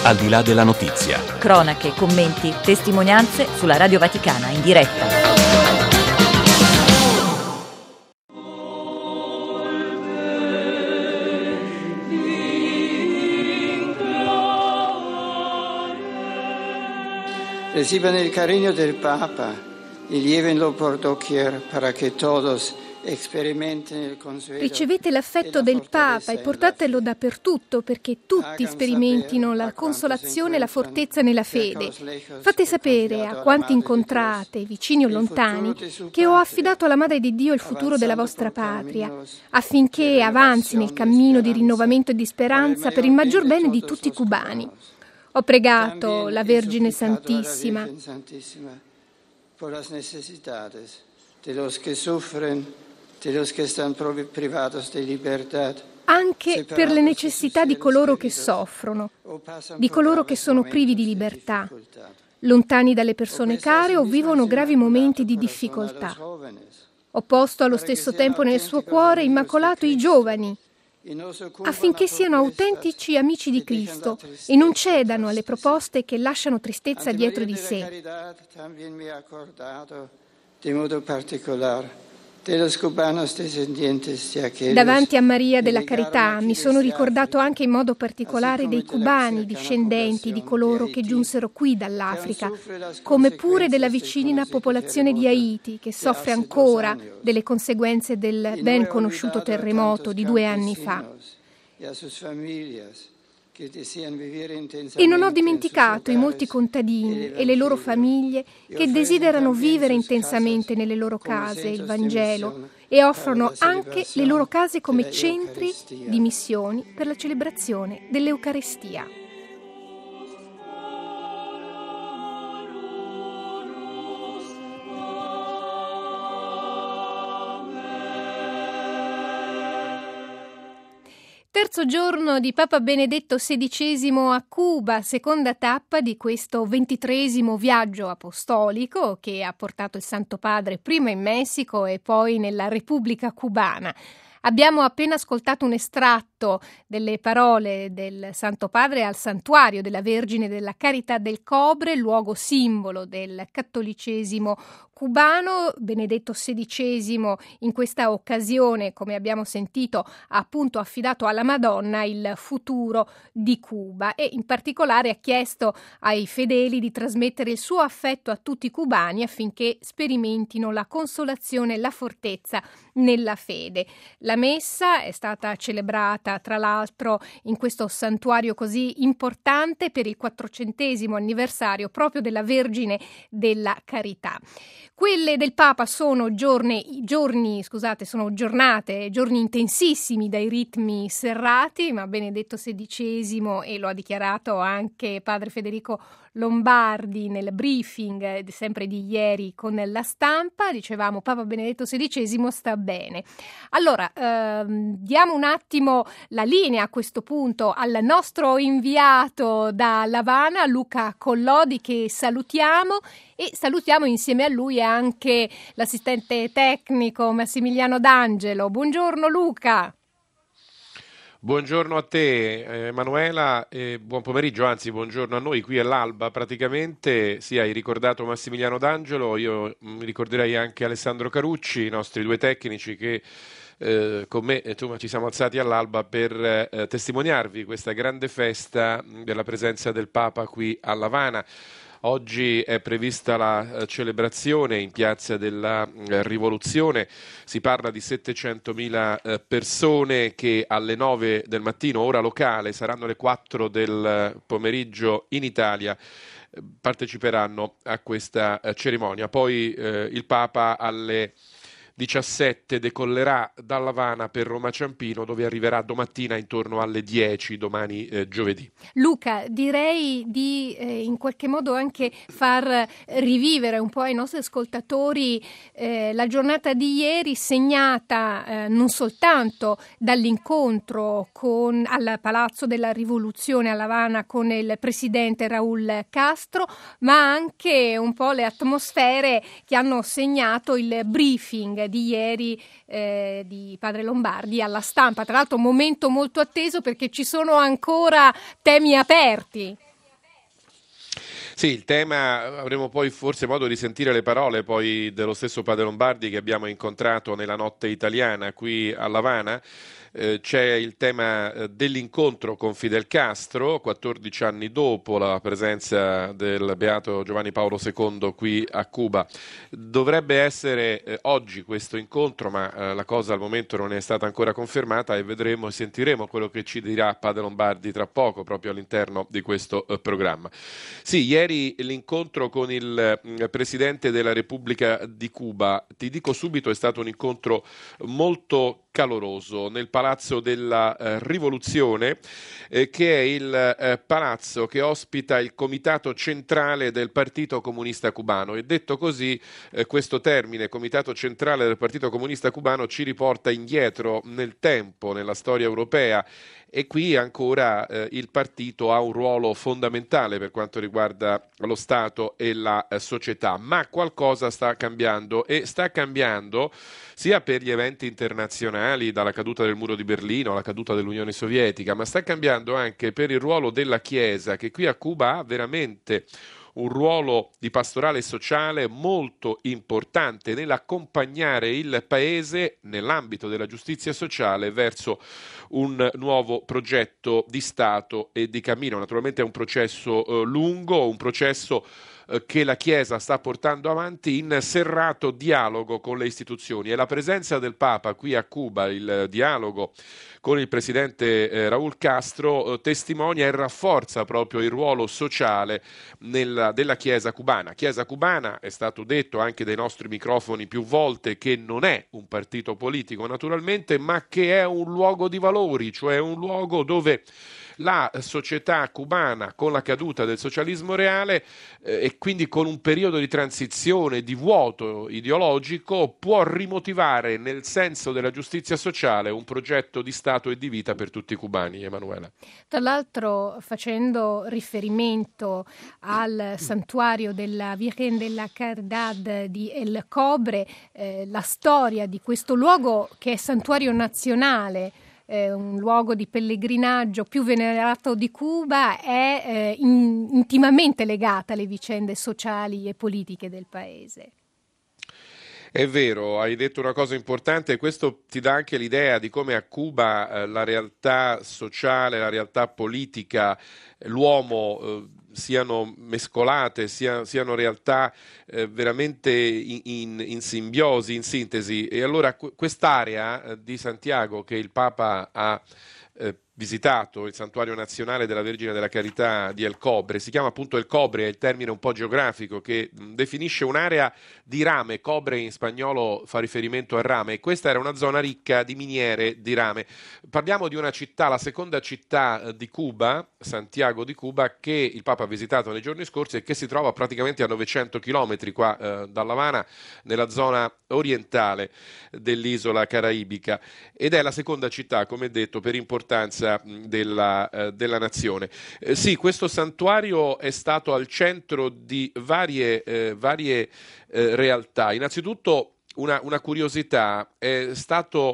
Al di là della notizia. Cronache, commenti, testimonianze sulla Radio Vaticana in diretta. Reciban el cariño del Papa y llévenlo por doquier para que todos experimenten el consuelo. Ricevete l'affetto del Papa e portatelo dappertutto perché tutti sperimentino la consolazione e la fortezza nella fede. Fate sapere a quanti incontrate, vicini o lontani, che ho affidato alla Madre di Dio il futuro della vostra patria, affinché avanzi nel cammino di rinnovamento e di speranza per il maggior bene di tutti i cubani. Ho pregato la Vergine Santissima por las necesidades de los que sufren, de los que están privados de libertad, anche per le necessità di coloro che soffrono, di coloro che sono privi di libertà, lontani dalle persone care o vivono gravi momenti di difficoltà. Ho posto allo stesso tempo nel suo cuore immacolato i giovani, affinché siano autentici amici di Cristo e non cedano alle proposte che lasciano tristezza dietro di sé. Davanti a Maria della Carità mi sono ricordato anche in modo particolare dei cubani discendenti di coloro che giunsero qui dall'Africa, come pure della vicina popolazione di Haiti che soffre ancora delle conseguenze del ben conosciuto terremoto di 2 anni fa. E non ho dimenticato i molti contadini e le loro famiglie che desiderano vivere intensamente nelle loro case il Vangelo e offrono anche le loro case come centri di missioni per la celebrazione dell'Eucarestia. Terzo giorno di Papa Benedetto XVI a Cuba, seconda tappa di questo 23° viaggio apostolico che ha portato il Santo Padre prima in Messico e poi nella Repubblica Cubana. Abbiamo appena ascoltato un estratto delle parole del Santo Padre al santuario della Vergine della Carità del Cobre, luogo simbolo del cattolicesimo cubano. Benedetto XVI in questa occasione, come abbiamo sentito, ha appunto affidato alla Madonna il futuro di Cuba e in particolare ha chiesto ai fedeli di trasmettere il suo affetto a tutti i cubani affinché sperimentino la consolazione e la fortezza nella fede. La messa è stata celebrata tra l'altro in questo santuario così importante per il 400° anniversario proprio della Vergine della Carità. Quelle del Papa sono giorni intensissimi dai ritmi serrati, ma Benedetto XVI, e lo ha dichiarato anche padre Federico Lombardi nel briefing sempre di ieri con la stampa, dicevamo Papa Benedetto XVI sta bene. Allora, diamo un attimo la linea a questo punto al nostro inviato da L'Avana, Luca Collodi, che salutiamo, e salutiamo insieme a lui anche l'assistente tecnico Massimiliano D'Angelo. Buongiorno Luca. Buongiorno a te Emanuela, buon pomeriggio, anzi buongiorno a noi qui all'Alba praticamente. Sì, hai ricordato Massimiliano D'Angelo, io ricorderei anche Alessandro Carucci, i nostri 2 tecnici che con me insomma, ci siamo alzati all'alba per testimoniarvi questa grande festa della presenza del Papa qui a L'Avana. Oggi è prevista la celebrazione in Piazza della Rivoluzione, si parla di 700.000 persone che alle 9 del mattino, ora locale, saranno le 4 del pomeriggio in Italia, parteciperanno a questa cerimonia. Poi il Papa alle 17 decollerà da L'Avana per Roma Ciampino, dove arriverà domattina intorno alle 10, domani giovedì. Luca, direi di in qualche modo anche far rivivere un po' ai nostri ascoltatori la giornata di ieri, segnata non soltanto dall'incontro al Palazzo della Rivoluzione a L'Avana con il presidente Raúl Castro, ma anche un po' le atmosfere che hanno segnato il briefing di ieri di padre Lombardi alla stampa. Tra l'altro un momento molto atteso perché ci sono ancora temi aperti. Sì, il tema, avremo poi forse modo di sentire le parole poi dello stesso Padre Lombardi che abbiamo incontrato nella notte italiana qui a L'Avana. C'è il tema dell'incontro con Fidel Castro, 14 anni dopo la presenza del beato Giovanni Paolo II qui a Cuba. Dovrebbe essere oggi questo incontro, ma la cosa al momento non è stata ancora confermata e vedremo e sentiremo quello che ci dirà Padre Lombardi tra poco, proprio all'interno di questo programma. Sì, ieri l'incontro con il Presidente della Repubblica di Cuba, ti dico subito, è stato un incontro molto caloroso nel Palazzo della Rivoluzione, che è il palazzo che ospita il Comitato Centrale del Partito Comunista Cubano. E detto così, questo termine, Comitato Centrale del Partito Comunista Cubano, ci riporta indietro nel tempo, nella storia europea. E qui ancora il partito ha un ruolo fondamentale per quanto riguarda lo Stato e la società, ma qualcosa sta cambiando e sta cambiando sia per gli eventi internazionali, dalla caduta del muro di Berlino alla caduta dell'Unione Sovietica, ma sta cambiando anche per il ruolo della Chiesa, che qui a Cuba ha veramente un ruolo di pastorale sociale molto importante nell'accompagnare il paese nell'ambito della giustizia sociale verso un nuovo progetto di Stato e di cammino. Naturalmente è un processo lungo, un processo che la Chiesa sta portando avanti in serrato dialogo con le istituzioni, e la presenza del Papa qui a Cuba, il dialogo con il presidente Raúl Castro testimonia e rafforza proprio il ruolo sociale della Chiesa cubana. Chiesa cubana, è stato detto anche dai nostri microfoni più volte, che non è un partito politico naturalmente, ma che è un luogo di valori, cioè un luogo dove la società cubana, con la caduta del socialismo reale e quindi con un periodo di transizione, di vuoto ideologico, può rimotivare nel senso della giustizia sociale un progetto di Stato e di vita per tutti i cubani. Emanuela. Tra l'altro, facendo riferimento al santuario della Virgen de la Caridad di El Cobre, la storia di questo luogo che è santuario nazionale, un luogo di pellegrinaggio più venerato di Cuba, è intimamente legata alle vicende sociali e politiche del paese. È vero, hai detto una cosa importante, e questo ti dà anche l'idea di come a Cuba la realtà sociale, la realtà politica, l'uomo siano mescolate, siano realtà veramente in simbiosi, in sintesi. E allora quest'area di Santiago che il Papa ha visitato, il santuario nazionale della Vergine della Carità di El Cobre, si chiama appunto El Cobre, è il termine un po' geografico che definisce un'area di rame. Cobre in spagnolo fa riferimento al rame, e questa era una zona ricca di miniere di rame. Parliamo di una città, la seconda città di Cuba, Santiago di Cuba, che il Papa ha visitato nei giorni scorsi e che si trova praticamente a 900 chilometri qua dall'Havana, nella zona orientale dell'isola caraibica, ed è la seconda città, come detto, per importanza della nazione. Sì, questo santuario è stato al centro di varie realtà. Innanzitutto una curiosità, è stato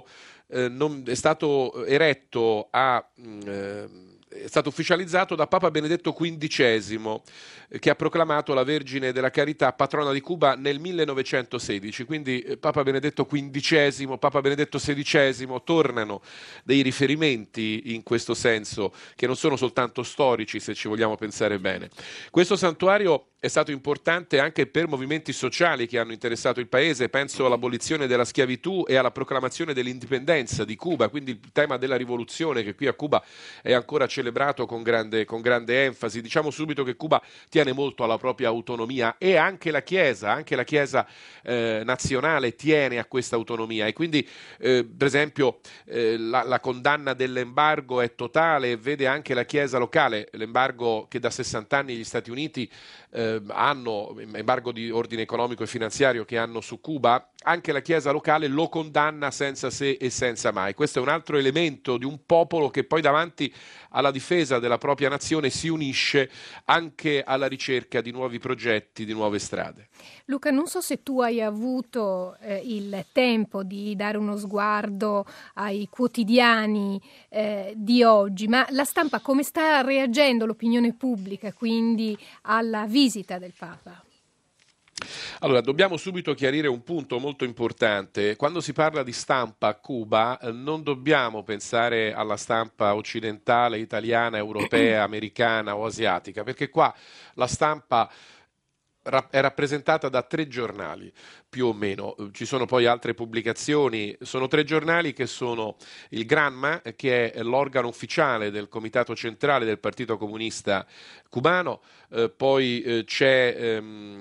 eretto è stato ufficializzato da Papa Benedetto XV, che ha proclamato la Vergine della Carità patrona di Cuba nel 1916. Quindi Papa Benedetto XV, Papa Benedetto XVI tornano dei riferimenti in questo senso, che non sono soltanto storici, se ci vogliamo pensare bene. Questo santuario è stato importante anche per movimenti sociali che hanno interessato il paese. Penso all'abolizione della schiavitù e alla proclamazione dell'indipendenza di Cuba, quindi il tema della rivoluzione, che qui a Cuba è ancora celebrato con grande enfasi. Diciamo subito che Cuba tiene molto alla propria autonomia, e anche la Chiesa nazionale tiene a questa autonomia, e quindi per esempio la condanna dell'embargo è totale e vede anche la Chiesa locale, l'embargo che da 60 anni gli Stati Uniti hanno, embargo di ordine economico e finanziario che hanno su Cuba, anche la Chiesa locale lo condanna senza se e senza mai. Questo è un altro elemento di un popolo che poi davanti alla alla difesa della propria nazione si unisce anche alla ricerca di nuovi progetti, di nuove strade. Luca, non so se tu hai avuto il tempo di dare uno sguardo ai quotidiani di oggi, ma la stampa come sta reagendo, l'opinione pubblica, quindi alla visita del Papa? Allora, dobbiamo subito chiarire un punto molto importante. Quando si parla di stampa a Cuba, non dobbiamo pensare alla stampa occidentale, italiana, europea, americana o asiatica, perché qua la stampa è rappresentata da 3 giornali, più o meno. Ci sono poi altre pubblicazioni, sono 3 giornali che sono il Granma, che è l'organo ufficiale del Comitato Centrale del Partito Comunista Cubano, poi c'è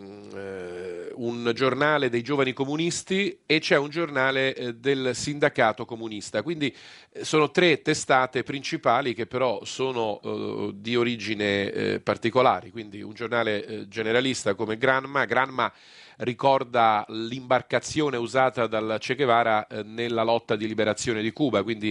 un giornale dei Giovani Comunisti e c'è un giornale del Sindacato Comunista, quindi sono 3 testate principali che però sono di origine particolari, quindi un giornale generalista come Granma ricorda l'imbarcazione usata dal Che Guevara nella lotta di liberazione di Cuba, quindi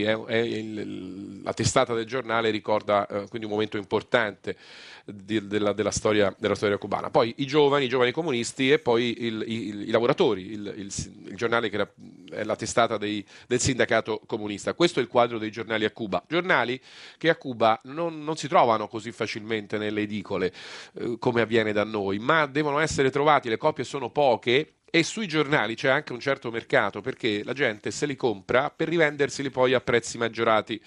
la testata del giornale ricorda quindi un momento importante della storia cubana. Poi i giovani comunisti e poi i lavoratori, il giornale che è la testata del sindacato comunista. Questo è il quadro dei giornali a Cuba. Giornali che a Cuba non si trovano così facilmente nelle edicole come avviene da noi, ma devono essere trovati, le copie sono poche. E sui giornali c'è anche un certo mercato, perché la gente se li compra per rivenderseli poi a prezzi maggiorati.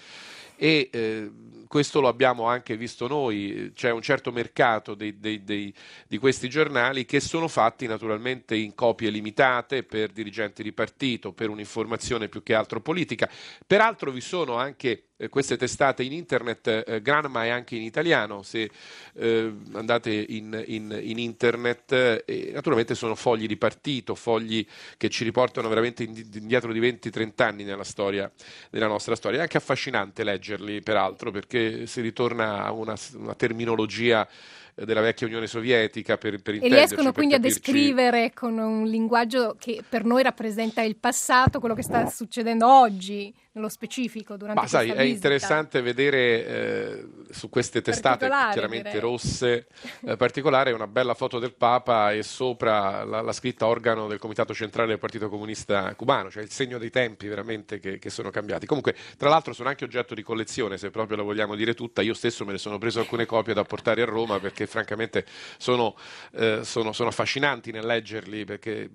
E questo lo abbiamo anche visto noi, c'è un certo mercato di questi giornali che sono fatti naturalmente in copie limitate per dirigenti di partito, per un'informazione più che altro politica. Peraltro vi sono anche queste testate in internet, Granma è anche in italiano, se andate in internet, naturalmente sono fogli di partito, fogli che ci riportano veramente indietro di 20-30 anni nella nostra storia. È anche affascinante leggerli, peraltro, perché si ritorna a una terminologia della vecchia Unione Sovietica per intenderci. E riescono quindi a descrivere con un linguaggio che per noi rappresenta il passato, quello che sta succedendo oggi, nello specifico, durante questa visita. È interessante vedere su queste testate chiaramente direi rosse, particolare, una bella foto del Papa e sopra la scritta organo del Comitato Centrale del Partito Comunista Cubano, cioè il segno dei tempi veramente che sono cambiati. Comunque, tra l'altro, sono anche oggetto di collezione, se proprio la vogliamo dire tutta. Io stesso me ne sono preso alcune copie da portare a Roma, perché francamente sono affascinanti nel leggerli, perché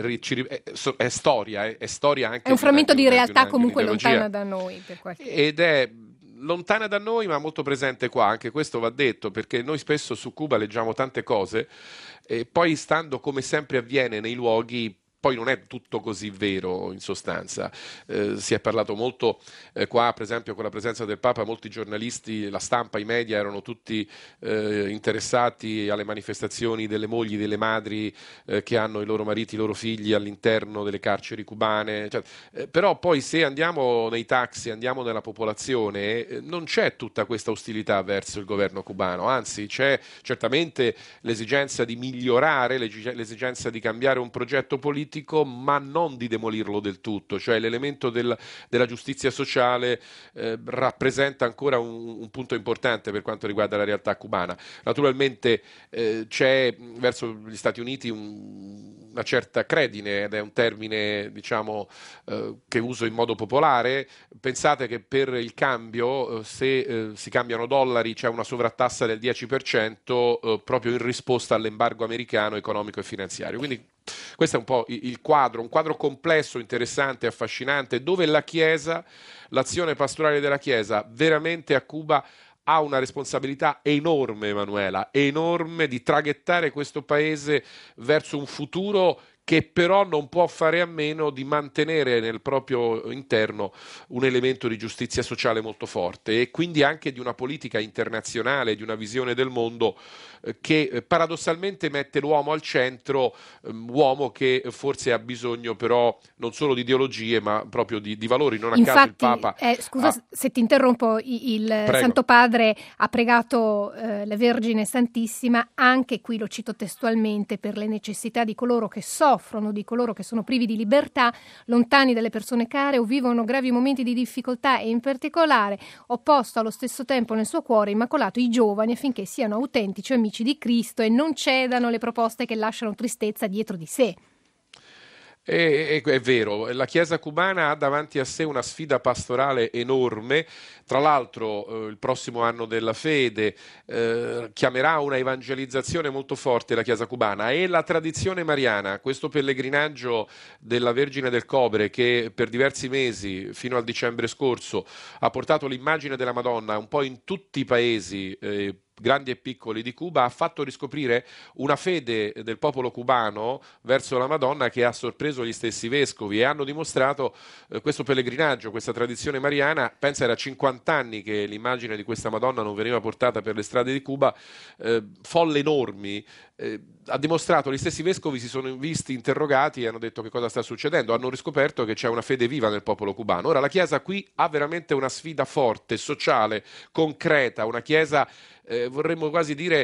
è storia anche. È un frammento di realtà comunque lontana da noi. Ed è lontana da noi, ma molto presente qua, anche questo va detto, perché noi spesso su Cuba leggiamo tante cose e poi, stando come sempre avviene nei luoghi, poi non è tutto così vero in sostanza. Si è parlato molto qua, per esempio, con la presenza del Papa, molti giornalisti, la stampa, i media erano tutti interessati alle manifestazioni delle mogli, delle madri che hanno i loro mariti, i loro figli all'interno delle carceri cubane. Però poi, se andiamo nei taxi, andiamo nella popolazione, non c'è tutta questa ostilità verso il governo cubano, anzi c'è certamente l'esigenza di migliorare, l'esigenza di cambiare un progetto politico, ma non di demolirlo del tutto. Cioè l'elemento della giustizia sociale rappresenta ancora un punto importante per quanto riguarda la realtà cubana. Naturalmente c'è verso gli Stati Uniti una certa credine, ed è un termine, diciamo, che uso in modo popolare. Pensate che per il cambio, se si cambiano dollari, c'è una sovrattassa del 10% proprio in risposta all'embargo americano economico e finanziario. Quindi questo è un po' il quadro, un quadro complesso, interessante, affascinante, dove la Chiesa, l'azione pastorale della Chiesa, veramente a Cuba ha una responsabilità enorme, Emanuela, enorme, di traghettare questo paese verso un futuro che però non può fare a meno di mantenere nel proprio interno un elemento di giustizia sociale molto forte, e quindi anche di una politica internazionale, di una visione del mondo che paradossalmente mette l'uomo al centro, uomo che forse ha bisogno però non solo di ideologie ma proprio di valori. Non a Infatti, caso il Papa scusa se ti interrompo, il Santo Padre ha pregato la Vergine Santissima, anche qui lo cito testualmente, per le necessità di coloro che soffrono soffrono, di coloro che sono privi di libertà, lontani dalle persone care o vivono gravi momenti di difficoltà e in particolare ho posto allo stesso tempo nel suo cuore immacolato i giovani affinché siano autentici amici di Cristo e non cedano le proposte che lasciano tristezza dietro di sé. È vero, la Chiesa cubana ha davanti a sé una sfida pastorale enorme. Tra l'altro il prossimo anno della fede chiamerà una evangelizzazione molto forte la Chiesa cubana, e la tradizione mariana, questo pellegrinaggio della Vergine del Cobre che per diversi mesi fino al dicembre scorso ha portato l'immagine della Madonna un po' in tutti i paesi grandi e piccoli di Cuba, ha fatto riscoprire una fede del popolo cubano verso la Madonna che ha sorpreso gli stessi vescovi, e hanno dimostrato questo pellegrinaggio, questa tradizione mariana. Pensa, era 50 anni che l'immagine di questa Madonna non veniva portata per le strade di Cuba, folle enormi. Ha dimostrato, gli stessi vescovi si sono visti interrogati e hanno detto che cosa sta succedendo, hanno riscoperto che c'è una fede viva nel popolo cubano. Ora la Chiesa qui ha veramente una sfida forte, sociale, concreta, una Chiesa vorremmo quasi dire,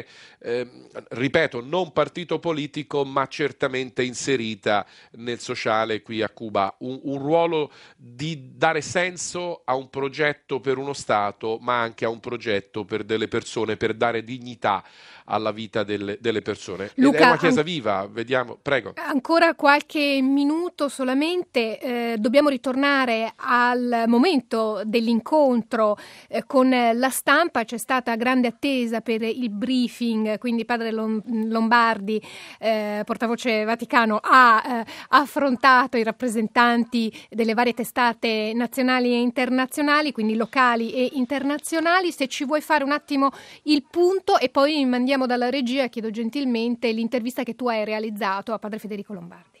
ripeto, non partito politico, ma certamente inserita nel sociale qui a Cuba, un ruolo di dare senso a un progetto per uno Stato, ma anche a un progetto per delle persone, per dare dignità alla vita delle persone. Luca, ed è una Chiesa viva, vediamo, prego. Ancora qualche minuto solamente, dobbiamo ritornare al momento dell'incontro con la stampa. C'è stata grande attesa per il briefing, quindi padre Lombardi, portavoce Vaticano, ha affrontato i rappresentanti delle varie testate nazionali e internazionali, quindi locali e internazionali. Se ci vuoi fare un attimo il punto e poi mandiamo dalla regia, chiedo gentilmente l'intervista che tu hai realizzato a padre Federico Lombardi.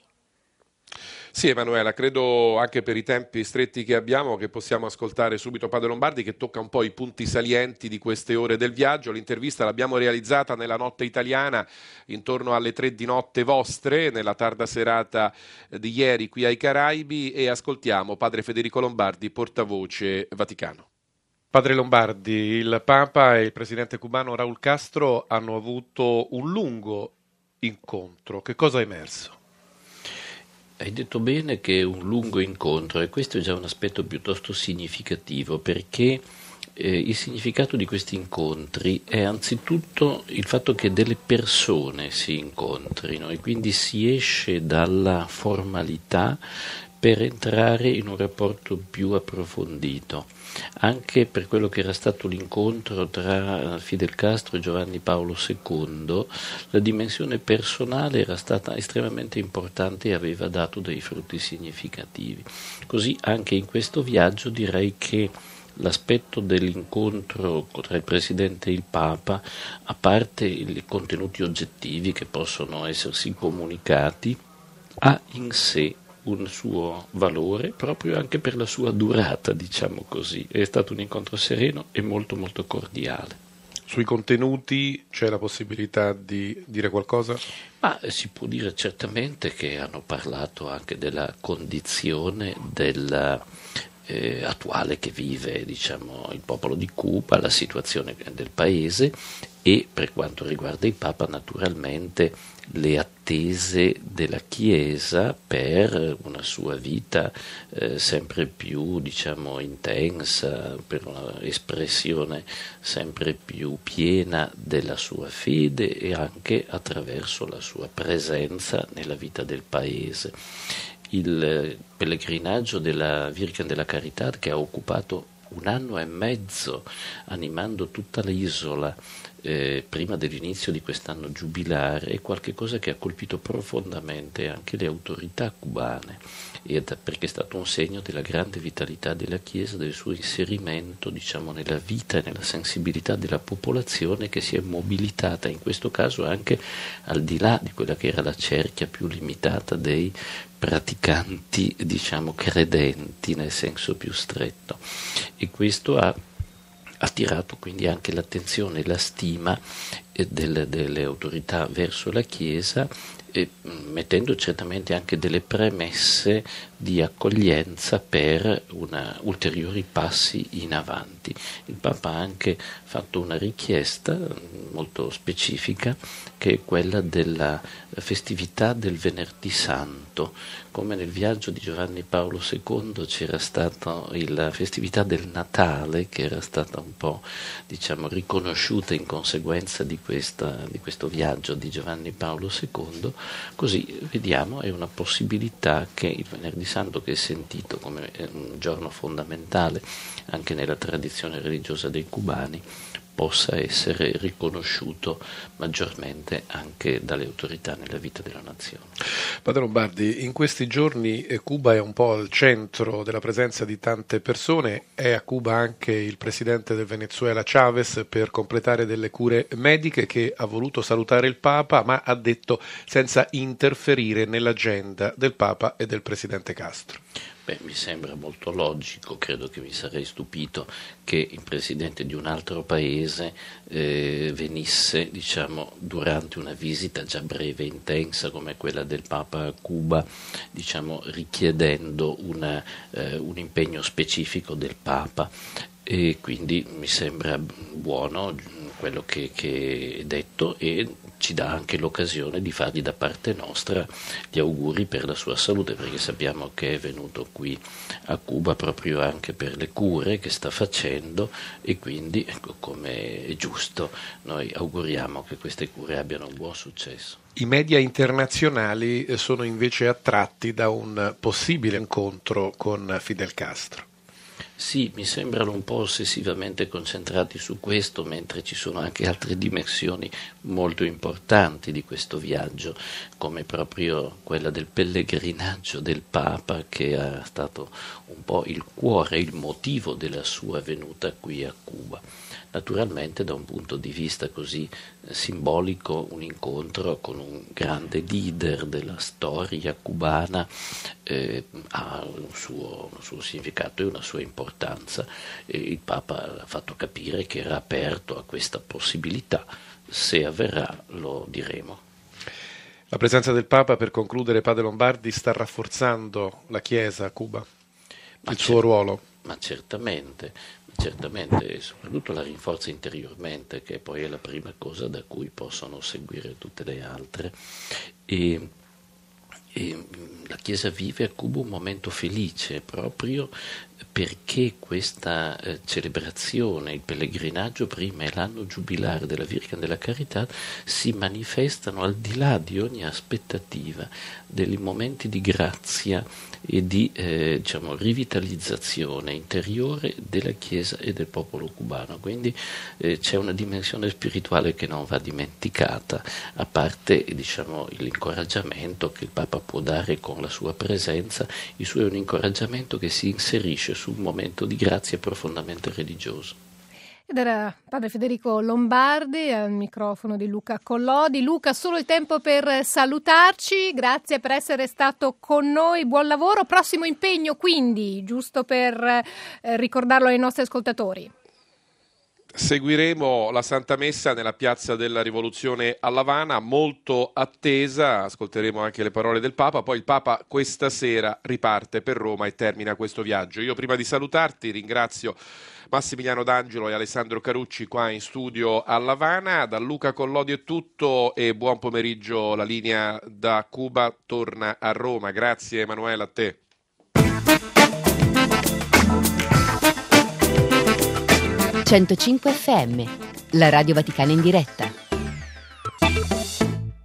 Sì, Emanuela, credo anche per i tempi stretti che abbiamo che possiamo ascoltare subito padre Lombardi, che tocca un po' i punti salienti di queste ore del viaggio. L'intervista l'abbiamo realizzata nella notte italiana, intorno alle 3 di notte vostre, nella tarda serata di ieri qui ai Caraibi, e ascoltiamo padre Federico Lombardi, portavoce Vaticano. Padre Lombardi, il Papa e il presidente cubano Raúl Castro hanno avuto un lungo incontro. Che cosa è emerso? Hai detto bene che è un lungo incontro, e questo è già un aspetto piuttosto significativo, perché il significato di questi incontri è anzitutto il fatto che delle persone si incontrino, e quindi si esce dalla formalità per entrare in un rapporto più approfondito, anche per quello che era stato l'incontro tra Fidel Castro e Giovanni Paolo II. La dimensione personale era stata estremamente importante e aveva dato dei frutti significativi. Così anche in questo viaggio direi che l'aspetto dell'incontro tra il Presidente e il Papa, a parte i contenuti oggettivi che possono essersi comunicati, ha in sé un suo valore proprio anche per la sua durata, diciamo così. È stato un incontro sereno e molto molto cordiale. Sui contenuti c'è la possibilità di dire qualcosa? Ma si può dire certamente che hanno parlato anche della condizione attuale che vive, diciamo, il popolo di Cuba, la situazione del paese, e per quanto riguarda il Papa naturalmente le attese della Chiesa per una sua vita sempre più, diciamo, intensa, per una espressione sempre più piena della sua fede, e anche attraverso la sua presenza nella vita del paese. Il pellegrinaggio della Virgen della Carità, che ha occupato 1 anno e mezzo animando tutta l'isola prima dell'inizio di quest'anno giubilare, è qualcosa che ha colpito profondamente anche le autorità cubane, perché è stato un segno della grande vitalità della Chiesa, del suo inserimento, diciamo, nella vita e nella sensibilità della popolazione, che si è mobilitata in questo caso anche al di là di quella che era la cerchia più limitata dei praticanti, diciamo, credenti nel senso più stretto, e questo ha attirato quindi anche l'attenzione e la stima delle autorità verso la Chiesa, mettendo certamente anche delle premesse di accoglienza per ulteriori passi in avanti. Il Papa ha anche fatto una richiesta molto specifica, che è quella della festività del Venerdì Santo. Come nel viaggio di Giovanni Paolo II c'era stata la festività del Natale, che era stata un po' riconosciuta in conseguenza di questo viaggio di Giovanni Paolo II, così vediamo è una possibilità che il Venerdì Santo, che è sentito come un giorno fondamentale anche nella tradizione religiosa dei cubani, possa essere riconosciuto maggiormente anche dalle autorità nella vita della nazione. Padre Lombardi, in questi giorni Cuba è un po' al centro della presenza di tante persone. È a Cuba anche il presidente del Venezuela Chavez per completare delle cure mediche, che ha voluto salutare il Papa, ma ha detto senza interferire nell'agenda del Papa e del presidente Castro. Mi sembra molto logico, credo che mi sarei stupito che il presidente di un altro paese venisse, durante una visita già breve e intensa come quella del Papa a Cuba, richiedendo un impegno specifico del Papa, e quindi mi sembra buono quello che è detto, e ci dà anche l'occasione di fargli da parte nostra gli auguri per la sua salute, perché sappiamo che è venuto qui a Cuba proprio anche per le cure che sta facendo, e quindi, come è giusto, noi auguriamo che queste cure abbiano un buon successo. I media internazionali sono invece attratti da un possibile incontro con Fidel Castro. Sì, mi sembrano un po' ossessivamente concentrati su questo, mentre ci sono anche altre dimensioni molto importanti di questo viaggio, come proprio quella del pellegrinaggio del Papa, che è stato un po' il cuore, il motivo della sua venuta qui a Cuba. Naturalmente, da un punto di vista così simbolico, un incontro con un grande leader della storia cubana ha un suo significato e una sua importanza. Il Papa ha fatto capire che era aperto a questa possibilità. Se avverrà, lo diremo. La presenza del Papa, per concludere, Padre Lombardi, sta rafforzando la Chiesa a Cuba? Il suo ruolo? Ma certamente, soprattutto la rinforza interiormente, che poi è la prima cosa da cui possono seguire tutte le altre. E la Chiesa vive a Cuba un momento felice, proprio perché questa celebrazione, il pellegrinaggio prima e l'anno giubilare della Virgen della Carità si manifestano al di là di ogni aspettativa dei momenti di grazia e di rivitalizzazione interiore della Chiesa e del popolo cubano. Quindi c'è una dimensione spirituale che non va dimenticata, a parte l'incoraggiamento che il Papa può dare con la sua presenza. Il suo è un incoraggiamento che si inserisce su un momento di grazia profondamente religioso. Ed era padre Federico Lombardi al microfono di Luca Collodi. Luca, solo il tempo per salutarci, grazie per essere stato con noi, buon lavoro, prossimo impegno quindi, giusto per ricordarlo ai nostri ascoltatori. Seguiremo la Santa Messa nella Piazza della Rivoluzione a L'Avana, molto attesa, ascolteremo anche le parole del Papa, poi il Papa questa sera riparte per Roma e termina questo viaggio. Io prima di salutarti ringrazio Massimiliano D'Angelo e Alessandro Carucci qua in studio a L'Avana. Da Luca Collodi è tutto e buon pomeriggio. La linea da Cuba torna a Roma. Grazie Emanuela, a te. FM, la Radio Vaticana in diretta.